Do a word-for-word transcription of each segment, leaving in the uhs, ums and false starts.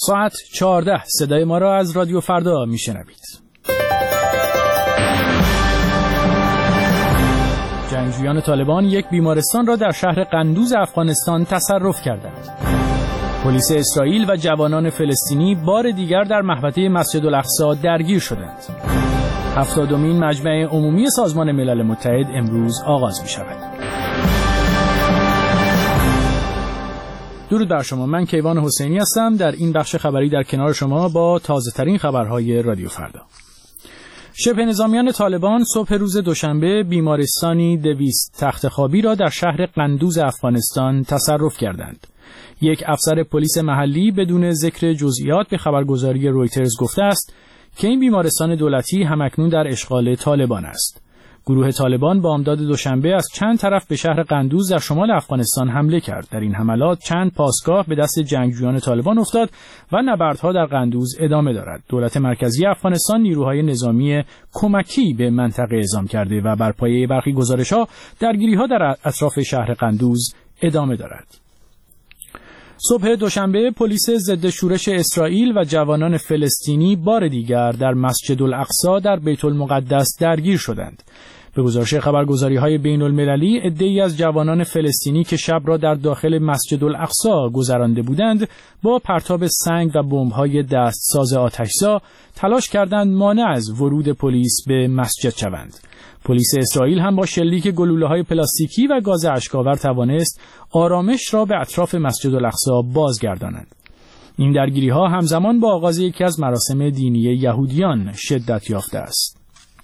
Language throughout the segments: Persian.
ساعت چهارده صدای ما را از رادیو فردا میشنوید. جنگجویان طالبان یک بیمارستان را در شهر قندوز افغانستان تصرف کردند. پلیس اسرائیل و جوانان فلسطینی بار دیگر در محوطه مسجد الاقصی درگیر شدند. هفتادمین مجمع عمومی سازمان ملل متحد امروز آغاز می شود. درود بر شما، من کیوان حسینی هستم در این بخش خبری در کنار شما با تازه ترین خبرهای رادیو فردا. شبه نظامیان طالبان صبح روز دوشنبه بیمارستانی دویست تخت خوابی را در شهر قندوز افغانستان تصرف کردند. یک افسر پلیس محلی بدون ذکر جزئیات به خبرگزاری رویترز گفته است که این بیمارستان دولتی همکنون در اشغال طالبان است. گروه طالبان با امداد دوشنبه از چند طرف به شهر قندوز در شمال افغانستان حمله کرد. در این حملات چند پاسگاه به دست جنگجویان طالبان افتاد و نبردها در قندوز ادامه دارد. دولت مرکزی افغانستان نیروهای نظامی کمکی به منطقه اعزام کرده و بر پایه برخی گزارش‌ها درگیری‌ها در اطراف شهر قندوز ادامه دارد. صبح دوشنبه پلیس ضد شورش اسرائیل و جوانان فلسطینی بار دیگر در مسجد الاقصی در بیت المقدس درگیر شدند. به گزارش خبرگزاری‌های بین‌المللی، عده‌ای از جوانان فلسطینی که شب را در داخل مسجد الاقصی گذرانده بودند، با پرتاب سنگ و بمب‌های دستساز آتش‌زا تلاش کردند مانع از ورود پلیس به مسجد شوند. پلیس اسرائیل هم با شلیک گلوله‌های پلاستیکی و گاز اشک‌آور توانست آرامش را به اطراف مسجد الاقصی بازگرداند. این درگیری‌ها همزمان با آغاز یکی از مراسم دینی یهودیان شدت یافته است.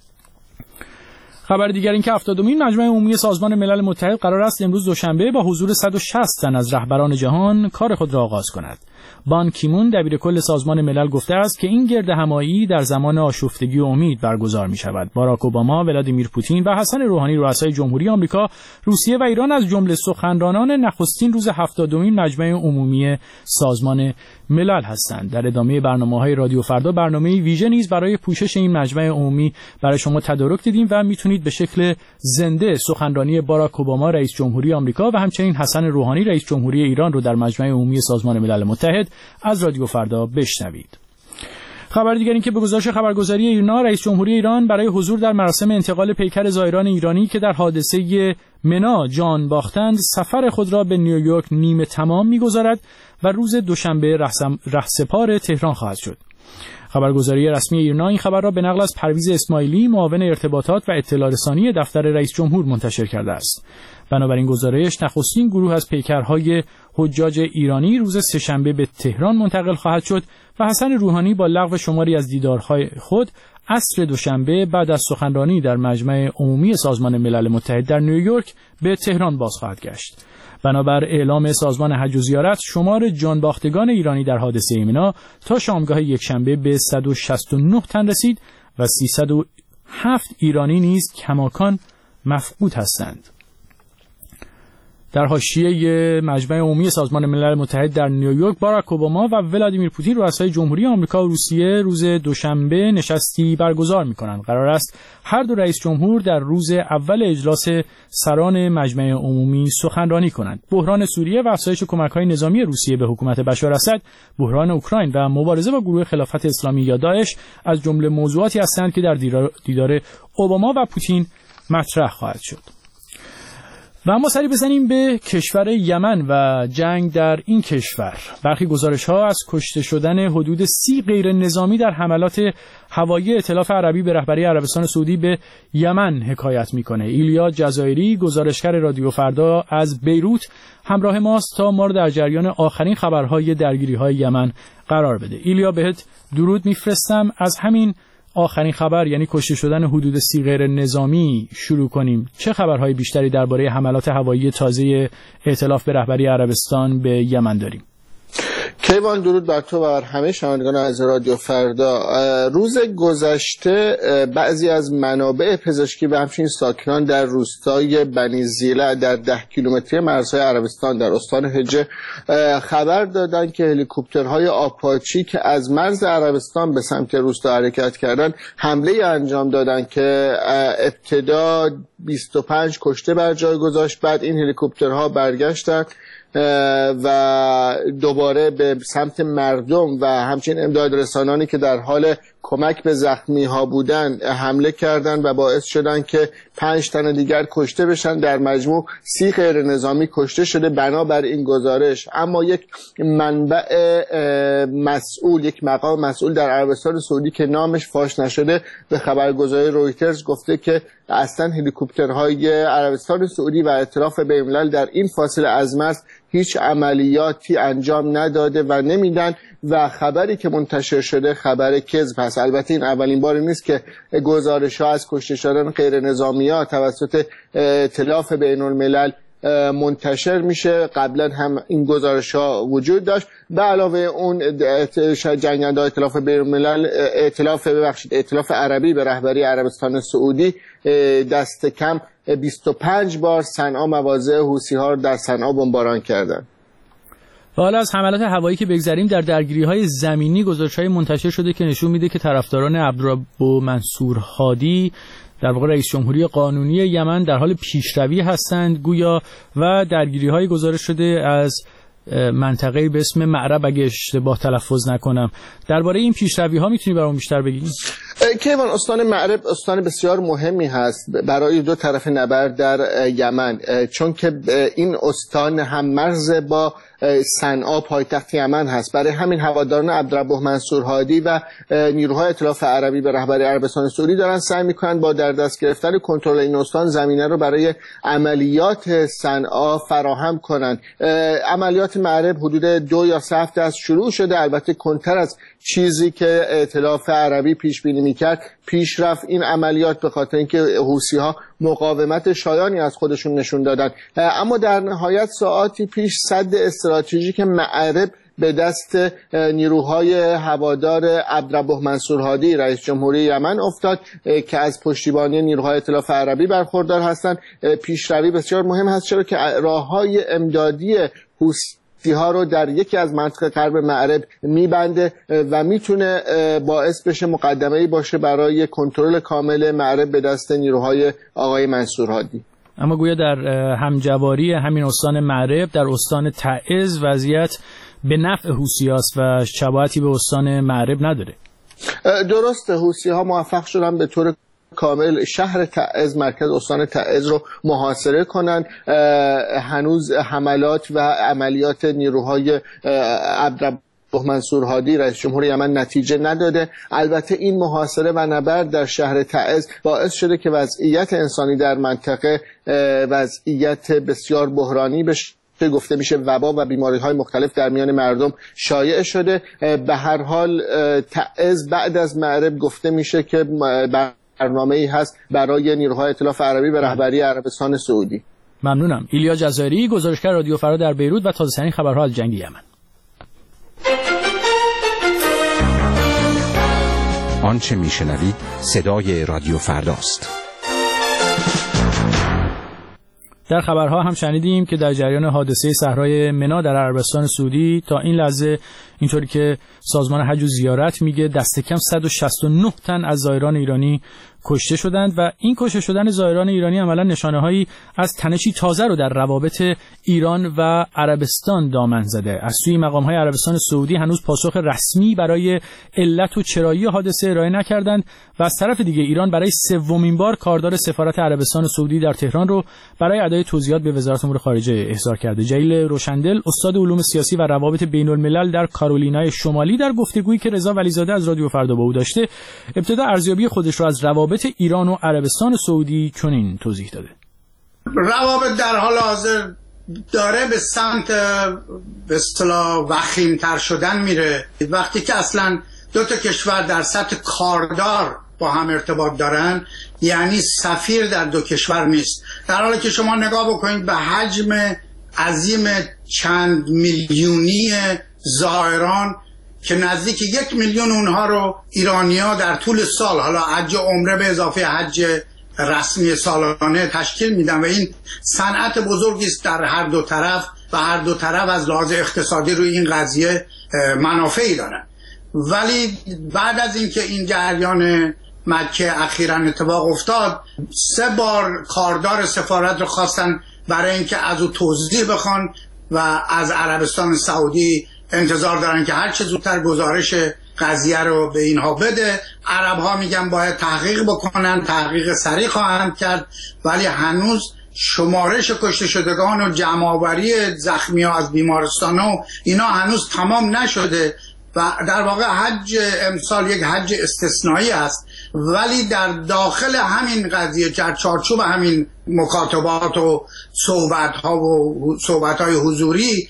خبر دیگر این که هفتادمین مجمع عمومی سازمان ملل متحد قرار است امروز دوشنبه با حضور صد و شصت تن از رهبران جهان کار خود را آغاز کند. بان کیمون دبیر کل سازمان ملل گفته است که این گرد همایی در زمان آشفتگی و امید برگزار می شود. باراک اوباما، ولادیمیر پوتین و حسن روحانی رؤسای جمهوری آمریکا، روسیه و ایران از جمله سخنرانان نخستین روز هفتادمین مجمع عمومی سازمان ملل هستند. در ادامه برنامه‌های رادیو فردا برنامه ویژه نیز برای پوشش این مجمع عمومی برای شما تدارک دیدیم و میتونید به شکل زنده سخنرانی باراک اوباما رئیس جمهوری آمریکا و همچنین حسن روحانی رئیس جمهوری ایران رو در مجمع عمومی سازمان ملل متحد از رادیو فردا بشنوید. خبر دیگر این که به گزارش خبرگزاری ایرنا، رئیس جمهوری ایران برای حضور در مراسم انتقال پیکر زائران ایرانی که در حادثه منا جان باختند سفر خود را به نیویورک نیمه تمام می‌گذارد و روز دوشنبه رهسپار تهران خواهد شد. خبرگزاری رسمی ایرنا این خبر را به نقل از پرویز اسماعیلی، معاون ارتباطات و اطلاع رسانی دفتر رئیس جمهور منتشر کرده است. بنابراین گزارش نخستین گروه از پیکرهای حجاج ایرانی روز سه‌شنبه به تهران منتقل خواهد شد و حسن روحانی با لغو شماری از دیدارهای خود عصر دوشنبه بعد از سخنرانی در مجمع عمومی سازمان ملل متحد در نیویورک به تهران باز خواهد گشت. بنابر اعلام سازمان حج و زیارت، شمار جانباختگان ایرانی در حادثه منا تا شامگاه یکشنبه به صد و شصت و نه تن رسید و سیصد و هفت ایرانی نیز کماکان مفقود هستند. در حاشیه مجمع عمومی سازمان ملل متحد در نیویورک، باراک اوباما و ولادیمیر پوتین رؤسای جمهوری آمریکا و روسیه روز دوشنبه نشستی برگزار می‌کنند. قرار است هر دو رئیس جمهور در روز اول اجلاس سران مجمع عمومی سخنرانی کنند. بحران سوریه و افزایش کمک‌های نظامی روسیه به حکومت بشار اسد، بحران اوکراین و مبارزه با گروه خلافت اسلامی یا داعش از جمله موضوعاتی هستند که در دیدار اوباما و پوتین مطرح خواهد شد. و اما سری بزنیم به کشور یمن و جنگ در این کشور. برخی گزارش‌ها از کشته شدن حدود سی غیر نظامی در حملات هوایی ائتلاف عربی به رهبری عربستان سعودی به یمن حکایت می‌کنه. ایلیا جزایری، گزارشگر رادیو فردا از بیروت، همراه ماست تا ما رو در جریان آخرین خبرهای درگیری‌های یمن قرار بده. ایلیا، بهت درود می‌فرستم. از همین آخرین خبر، یعنی کشته شدن حدود سی غیر نظامی شروع کنیم. چه خبرهای بیشتری درباره حملات هوایی تازه ائتلاف به رهبری عربستان به یمن داریم؟ کیوان، درود بر تو و بر همه شنوندگان از رادیو فردا. روز گذشته بعضی از منابع پزشکی و همچنین ساکنان در روستای بنی زیلع در ده کیلومتری مرزهای عربستان در استان حجه خبر دادند که هلیکوپترهای آپاچی که از مرز عربستان به سمت روستا حرکت کردند حمله انجام دادند که ابتدا بیست و پنج کشته بر جای گذاشت. بعد این هلیکوپترها برگشتند و دوباره به به سمت مردم و همچنین امداد رسانانی که در حال کمک به زخمی ها بودن حمله کردند و باعث شدن که پنج تن دیگر کشته بشن. در مجموع سی غیر نظامی کشته شده بنابر این گزارش. اما یک منبع مسئول، یک مقام مسئول در عربستان سعودی که نامش فاش نشده به خبرگزاری رویترز گفته که اصلا هلیکوپترهای عربستان سعودی و ائتلاف بین‌الملل در این فاصله از مرز هیچ عملیاتی انجام نداده و نمیدن و خبری که منتشر شده خبر کذب هست. البته این اولین باری نیست که گزارش‌ها از کشته شدن غیر نظامی‌ها توسط ائتلاف بین‌الملل منتشر میشه. قبلا هم این گزارش‌ها وجود داشت. به علاوه اون جنگنده ائتلاف بین‌الملل ائتلاف ببخشید ائتلاف عربی به رهبری عربستان سعودی دست کم بیست و پنج بار صنعا مواضع حوثی‌ها رو در صنعا بمباران کردند. و حالا از حملات هوایی که بگذریم، در درگیری‌های زمینی گزارش‌های منتشر شده که نشون میده که طرفداران عبدالرب منصور هادی در واقع رئیس جمهوری قانونی یمن در حال پیشروی هستند گویا و درگیری‌های گزارش شده از منطقه‌ای به اسم معرب اگه اشتباه تلفظ نکنم. درباره این پیشروی‌ها میتونی برام بیشتر بگی؟ کیوان، استان معرب استان بسیار مهمی هست برای دو طرف نبرد در یمن، چون که این استان هم مرز با صنعا پایتخت یمن هست. برای همین هواداران عبدالرب منصور هادی و نیروهای ائتلاف عربی به رهبری عربستان سعودی دارن سعی میکنن با در دست گرفتن کنترل این استان زمینه رو برای عملیات صنعا فراهم کنن. عملیات معرب حدود دو یا سه هفته از شروع شده، البته کنتر از چیزی که ائتلاف عربی پیش بینی میکرد پیش رفت این عملیات به خاطر اینکه حوثی‌ها مقاومت شایانی از خودشون نشون دادن. اما در نهایت ساعاتی پیش سد استراتژیک معرب به دست نیروهای هوادار عبدالرب منصور هادی رئیس جمهوری یمن افتاد که از پشتیبانی نیروهای ائتلاف عربی برخوردار هستند. پیشروی بسیار مهم هست چرا که راههای امدادی حوثی ها رو در یکی از مناطق غرب معرب میبنده و میتونه باعث بشه مقدمه‌ای باشه برای کنترل کامل معرب به دست نیروهای آقای منصور هادی. اما گویا در همجواری همین استان معرب در استان تعز وضعیت به نفع حوثی‌هاست و شباهتی به استان معرب نداره. درست، حوثی‌ها موفق شدن به طور کامل شهر تعز، مرکز استان تعز رو محاصره کنن. هنوز حملات و عملیات نیروهای عبدالرب منصور هادی رئیس جمهور یمن نتیجه نداده. البته این محاصره و نبرد در شهر تعز باعث شده که وضعیت انسانی در منطقه وضعیت بسیار بحرانی بشه. گفته میشه وبا و بیماری‌های مختلف در میان مردم شایع شده. به هر حال تعز بعد از معرب گفته میشه که برنامه‌ای هست برای نیروهای ائتلاف عربی به رهبری عربستان سعودی. ممنونم. ایلیا جزایری، گزارشگر رادیو فردا در بیروت و تازه‌ترین خبرها از جنگ یمن. آنچه میشنوید صدای رادیو فرداست. در خبرها هم شنیدیم که در جریان حادثه صحرای منا در عربستان سعودی تا این لحظه اینطوری که سازمان حج و زیارت میگه دست کم صد و شصت و نه تن از زائران ایرانی کشته شدند و این کشته شدن زائران ایرانی عملا نشانه‌هایی از تنشی تازه رو در روابط ایران و عربستان دامن زده. از سوی مقام‌های عربستان سعودی هنوز پاسخ رسمی برای علت و چرایی حادثه ارائه نکردند و از طرف دیگه ایران برای سومین بار کاردار سفارت عربستان سعودی در تهران رو برای ادای توضیحات به وزارت امور خارجه احضار کرده. جلیل روشندل، استاد علوم سیاسی و روابط بین‌الملل در کارولینای شمالی، در گفتگویی که رضا ولیزاده از رادیو فردا با او داشته، ابتدا ارزیابی خودش رو از روابط ایران و عربستان سعودی چنین توضیح داده. روابط در حال حاضر داره به سمت به اصطلاح وخیم‌تر شدن میره. وقتی که اصلا دو تا کشور در سطح کاردار با هم ارتباط دارن، یعنی سفیر در دو کشور نیست. در حالی که شما نگاه بکنید به حجم عظیم چند میلیونی زائران که نزدیک یک میلیون اونها رو ایرانی‌ها در طول سال، حالا حج عمره به اضافه حج رسمی سالانه تشکیل میدن و این صنعت بزرگی است در هر دو طرف و هر دو طرف از لحاظ اقتصادی روی این قضیه منافعی دارن. ولی بعد از اینکه این جریان مکه اخیراً اتفاق افتاد، سه بار کاردار سفارت رو خواستن برای اینکه از او توضیح بخوان و از عربستان سعودی انتظار دارن که هر چه زودتر گزارش قضیه رو به اینها بده. عرب ها میگن باید تحقیق بکنن، تحقیق سریع خواهند کرد، ولی هنوز شمارش کشته شدگان و جمع‌آوری زخمی ها از بیمارستان ها و اینا هنوز تمام نشده و در واقع حج امسال یک حج استثنایی است، ولی در داخل همین قضیه در چارچوب همین مکاتبات و صحبت ها و صحبت های حضوری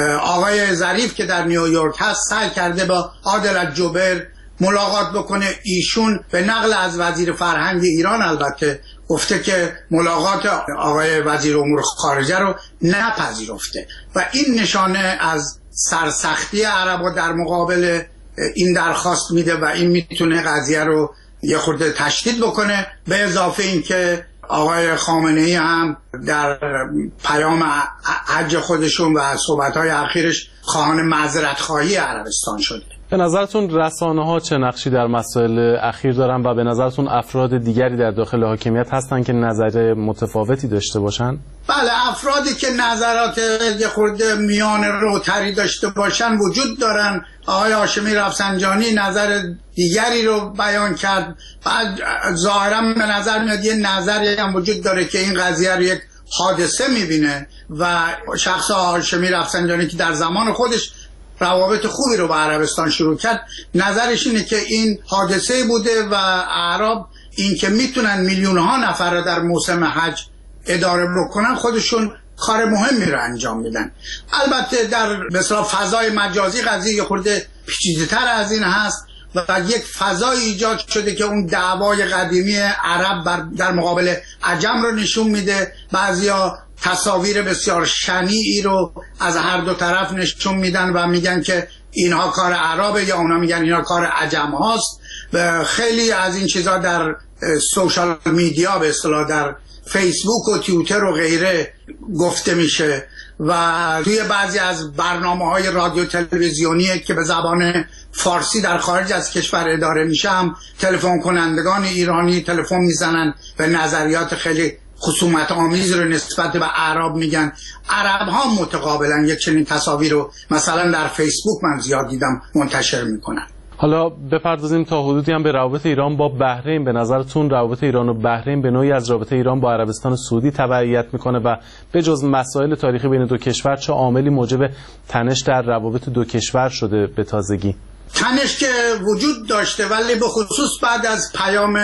آقای ظریف که در نیویورک هست سعی کرده با عادل الجبر ملاقات بکنه. ایشون به نقل از وزیر فرهنگ ایران البته گفته که ملاقات آقای وزیر امور خارجه رو نپذیرفته و این نشانه از سرسختی عربا در مقابل این درخواست میده و این میتونه قضیه رو یه خورده تشدید بکنه. به اضافه این که آقای خامنه‌ای هم در پیام حج خودشون و صحبت‌های اخیرش خواهان معذرت خواهی عربستان شده. به نظرتون رسانه‌ها چه نقشی در مسائل اخیر دارن و به نظرتون افراد دیگری در داخل حاکمیت هستن که نظر متفاوتی داشته باشن؟ بله، افرادی که نظرات یه خورده میان روتری داشته باشن وجود دارن. آقای هاشمی رفسنجانی نظر دیگری رو بیان کرد. بعد ظاهرا به نظر میاد یه نظری هم وجود داره که این قضیه رو یک حادثه میبینه و شخص هاشمی رفسنجانی که در زمان خودش روابط خوبی رو با عربستان شروع کرد، نظرش اینه که این حادثه بوده و اعراب این که میتونن میلیون ها نفر رو در موسم حج اداره بکنن خودشون کار مهمی رو انجام میدن. البته در مثلا فضای مجازی قضیه یه خورده پیچیده‌تر از این هست و یک فضای ایجاد شده که اون دعوای قدیمی عرب در مقابل عجم رو نشون میده. بعضیا تصاویر بسیار شنیعی رو از هر دو طرف نشون میدن و میگن که اینها کار عربه یا اونا میگن اینها کار عجم هاست. و خیلی از این چیزا در سوشال میدیا به اصطلاح در فیسبوک و توییتر و غیره گفته میشه و توی بعضی از برنامه‌های رادیو تلویزیونی که به زبان فارسی در خارج از کشور اداره میشه هم تلفن کنندگان ایرانی تلفن میزنن و نظریات خیلی خصومت آمیز رو نسبت به اعراب میگن. عرب ها متقابلا یک چنین تصاویر رو مثلا در فیسبوک من زیاد دیدم منتشر میکنن. حالا بپردازیم تا حدودی هم به روابط ایران با بحرین. به نظرتون روابط ایران و بحرین به نوعی از رابطه ایران با عربستان سعودی تبعیت میکنه و به جز مسائل تاریخی بین دو کشور چه عاملی موجب تنش در روابط دو کشور شده به تازگی؟ تنش که وجود داشته ولی به خصوص بعد از پیام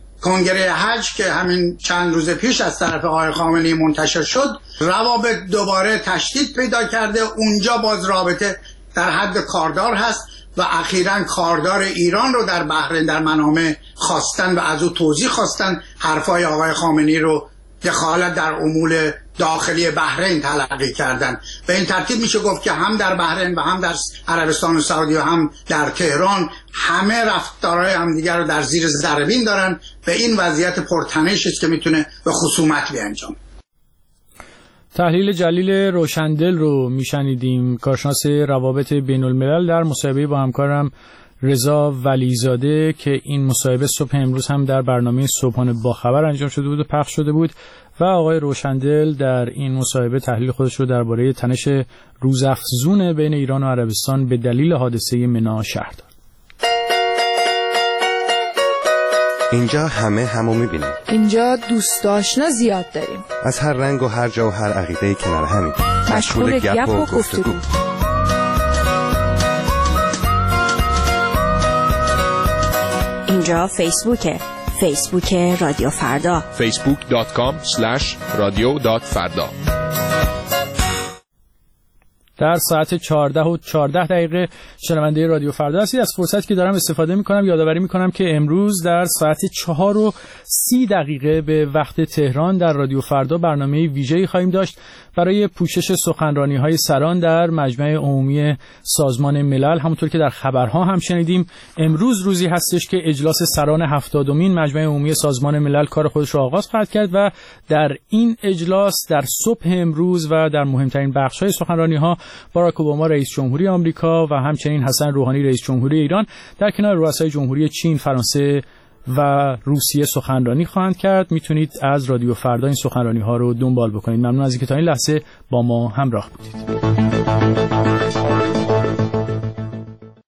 کنگره حج که همین چند روز پیش از طرف آقای خامنه‌ای منتشر شد روابط دوباره تشدید پیدا کرده. اونجا باز رابطه در حد کاردار هست و اخیراً کاردار ایران رو در بحرین در منامه خواستن و از او توضیح خواستن. حرفای آقای خامنه‌ای رو دخالت در امور داخلی بحرین تلقی کردن. به این ترتیب میشه گفت که هم در بحرین و هم در عربستان سعودی و هم در تهران همه رفتارهای همدیگر رو در زیر ذره دارن. به این وضعیت پرتنش است که میتونه به خصومت بیانجام. تحلیل جلیل روشندل رو میشنیدیم، کارشناس روابط بین الملل، در مصاحبه با همکارم رضا ولیزاده که این مصاحبه صبح امروز هم در برنامه صبحانه با خبر انجام شده بود و پخش شده بود و آقای روشندل در این مصاحبه تحلیل خودش رو درباره تنش روزافزون بین ایران و عربستان به دلیل حادثه منا شهر داد. اینجا همه همو میبینیم. اینجا دوست آشنا زیاد داریم. از هر رنگ و هر جا و هر عقیده کنار همیم. مشغول گپ و گفتگو. اینجا فیسبوکه. فیسبوک رادیو فردا. فیسبوک دات کام اسلش رادیو دات فردا. در ساعت چهارده و چهارده دقیقه شنونده رادیو فردا هستید. از فرصتی که دارم استفاده میکنم یادآوری میکنم که امروز در ساعت چهار و سی دقیقه به وقت تهران در رادیو فردا برنامه ویژه‌ای خواهیم داشت برای پوشش سخنرانی‌های سران در مجمع عمومی سازمان ملل. همونطور که در خبرها هم شنیدیم امروز روزی هستش که اجلاس سران هفتادمین مجمع عمومی سازمان ملل کار خودش را آغاز خواهد کرد و در این اجلاس در صبح امروز و در مهمترین بخش‌های سخنرانی‌ها باراک اوباما رئیس جمهوری آمریکا و همچنین حسن روحانی رئیس جمهوری ایران در کنار رؤسای جمهوری چین، فرانسه و روسیه سخنرانی خواهند کرد. میتونید از رادیو فردا این سخنرانی ها رو دنبال بکنید. ممنون از اینکه تا این لحظه با ما همراه بودید.